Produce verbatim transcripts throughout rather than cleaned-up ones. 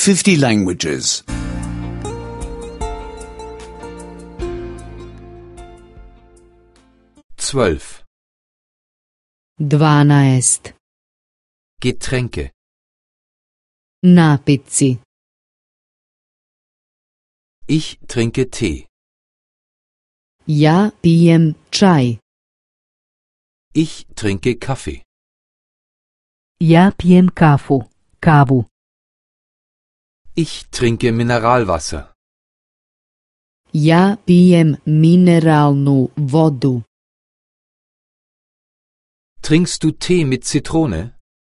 fifty languages. Zwölf. Dvanaest. Getränke. Napitci. Ich trinke Tee. Ja pijem čaj. Ich trinke Kaffee. Ja pijem kafu. Kavu. Ich trinke Mineralwasser. Ja pijem mineralnu vodu. Trinkst du Tee mit Zitrone?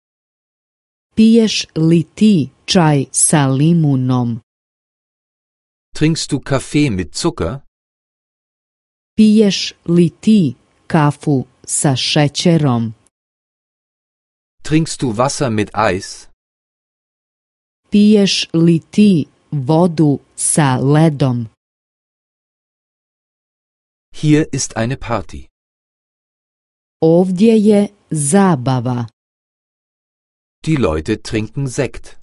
Piješ li ti čaj sa limunom? Trinkst du Kaffee mit Zucker? Piješ li ti kafu sa šećerom? Trinkst du Wasser mit Eis? Piješ li ti vodu sa ledom? Hier ist eine Party. Ovdje je zabava. Die Leute trinken Sekt.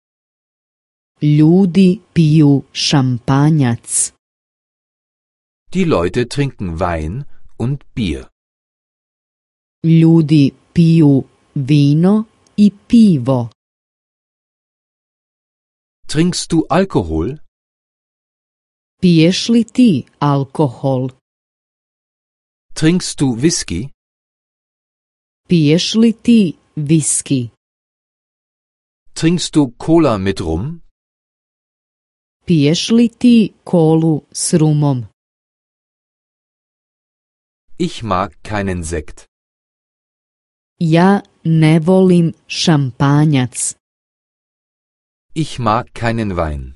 Ljudi piju šampanjac. Die Leute trinken Wein und Bier. Ljudi piju vino i pivo. Trinkst du Alkohol? Piješ li ti alkohol? Trinkst du Whisky? Piješ li ti viski? Trinkst du Cola mit Rum? Piješ li ti kolu s rumom? Ich mag keinen Sekt. Ja ne volim šampanjac. Ich mag keinen Wein.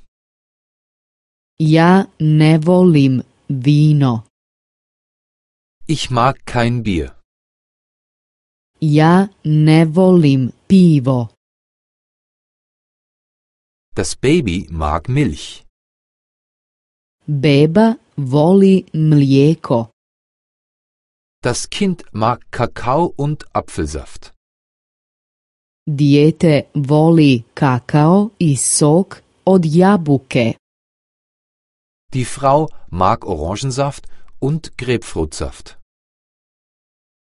Ja ne volim vino. Ich mag kein Bier. Ja ne volim pivo. Das Baby mag Milch. Beba voli mlijeko. Das Kind mag Kakao und Apfelsaft. Dijete voli kakao i sok od jabuke. Die Frau mag Orangensaft und Grapefruitsaft.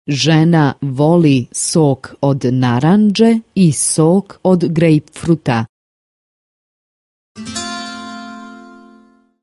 Žena voli sok od narandže i sok od grejpfruta.